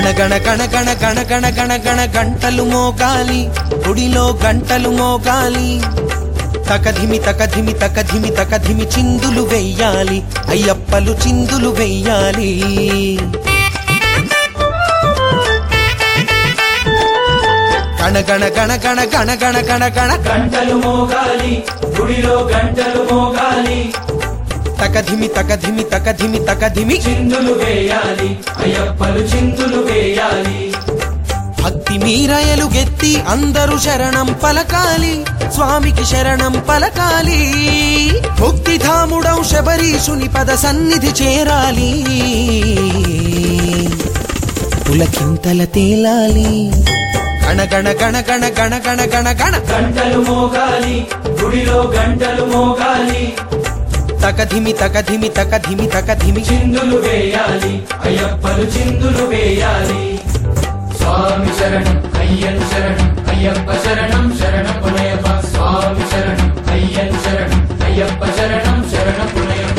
గణ గణ గణ గణ గణ గణ గణ గంటలు మోగాలి, గుడిలో గంటలు మోగాలి. తకధిమి తకధిమి తకధిమి తకధిమి చిందులు వెయ్యాలి, అయ్యప్పలు చిందులు వెయ్యాలి. గణ గణ గణ గణ గణ గణ గణ గణ గంటలు మోగాలి, గుడిలో గంటలు మోగాలి. తకధిమి తకధిమి తకధిమి తకధిమి చిందులు వేయాలి, అయ్యప్పలు చిందులు వేయాలి. భక్తి మీరయలు గెత్తి అందరూ శరణం పలకాలి, స్వామికి శరణం పలకాలి. భక్తిధాముడౌ శబరీషుని పద సన్నిధి చేరాలి, పులకింతల తేలాలి. గణ గణ గణ గణ గణ గణ గణ గణ గంటలు మోగాలి, గుడిలో గంటలు మోగాలి. తకధిమి తకధిమి తకధిమి తకధిమి చిందులు వేయాలి, అయ్యప్పలు చిందులు వేయాలి. స్వామి శరణం అయ్యన్ శరణం అయ్యప్ప శరణం శరణ పునయప్ప. స్వామి శరణం అయ్యన్ శరణం అయ్యప్ప శరణం శరణ పునయప్ప.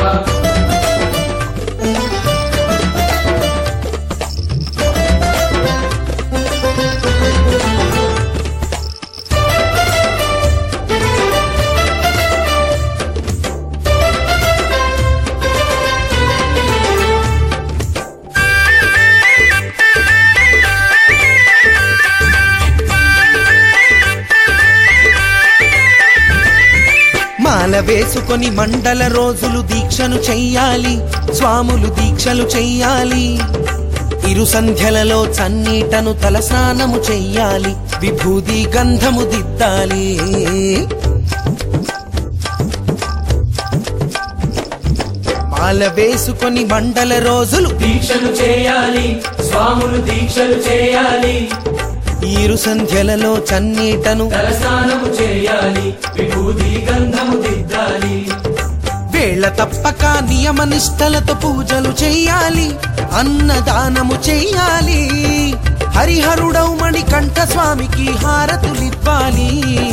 మాల వేసుకొని మండల రోజులు దీక్షను చెయ్యాలి, స్వాములు దీక్షలు చెయ్యాలి. ఇరు సంధ్యలలో చన్నీటను తలస్నానము చెయ్యాలి, విభూది గంధము దిద్దాలి. మాల వేసుకొని మండల రోజులు దీక్షలు చేయాలి, స్వాములు దీక్షలు చేయాలి. ఇరు సంధ్యలలో చన్నీటను తలస్నానము చేయాలి, విభూది గంధము దిద్దాలి. వేళ తప్పక నియమ నిష్టలతో పూజలు చెయ్యాలి, అన్నదానము చెయ్యాలి. హరిహరుడౌ మణికంఠ స్వామికి హారతులివ్వాలి,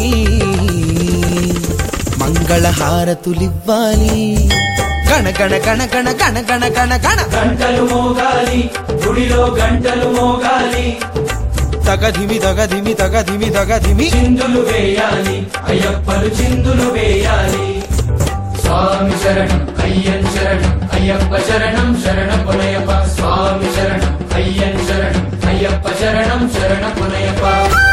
మంగళ హారతులివ్వాలి. గణ గణ గణ గణ గణ గణ గణ గణ గంటలు మోగాలి, గుడిలో గంటలు మోగాలి. తగధిమి తగధిమి తగధిమి తగధిమి చిందులు వేయాలి, అయ్యప్పలు చిందులు వేయాలి. స్వామి శరణం అయ్యన్ శరణం అయ్యప్ప శరణం శరణ పునయప్ప. స్వామి శరణం అయ్యన్ శరణం అయ్యప్ప శరణం శరణ పునయప్ప.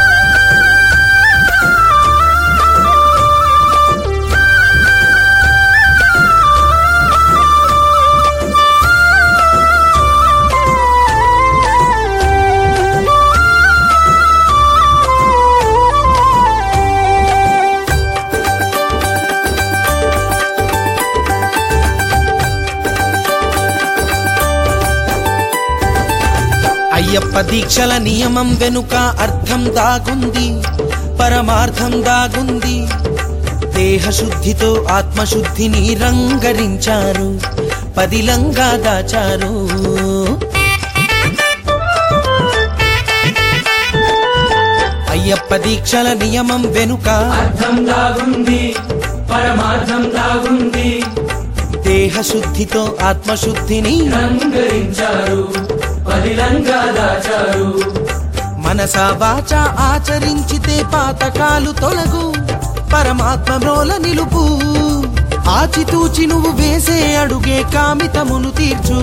అయ్యప్ప దీక్షల నియమం వెనుక అర్థం దాగుంది, పరమార్థం దాగుంది. దేహశుద్ధితో ఆత్మశుద్ధిని రంగరించారు, పదిలంగా దాచారు. అయ్యప్ప దీక్షల నియమం వెనుక అర్థం దాగుంది, పరమార్థం దాగుంది. దేహశుద్ధితో ఆత్మశుద్ధిని రంగరించారు, పదిలంగా దాచారు. మనసా వాచ ఆచరించితే పాతకాలు తొలగు, పరమాత్మ మ్రోల నిలుపు. ఆచితూచి నువ్వు వేసే అడుగే కామితమును తీర్చు,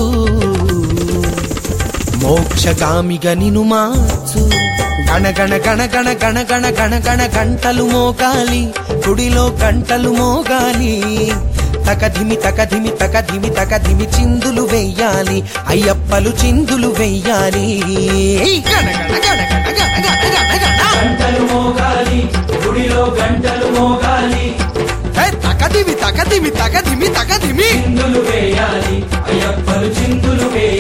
మోక్షగామిగా నిను మార్చు. గణ గణ గణ గణ గణ గణ గణ గణ గంటలు మోగాలి, గుడిలో గంటలు మోగాలి. తకధిమి తకధిమి తకధిమి తకధిమి చిందులు వెయ్యాలి, అయ్యప్పలు చిందులు వెయ్యాలి. గణ గణ గణ గణ గణ గణ గణ గణ గంటలు మోగాలి, గుడిలో గంటలు మోగాలి. తకధిమి తకధిమి తకధిమి తకధిమి చిందులు వేయాలి, అయ్యప్పలు చిందులు వేయాలి.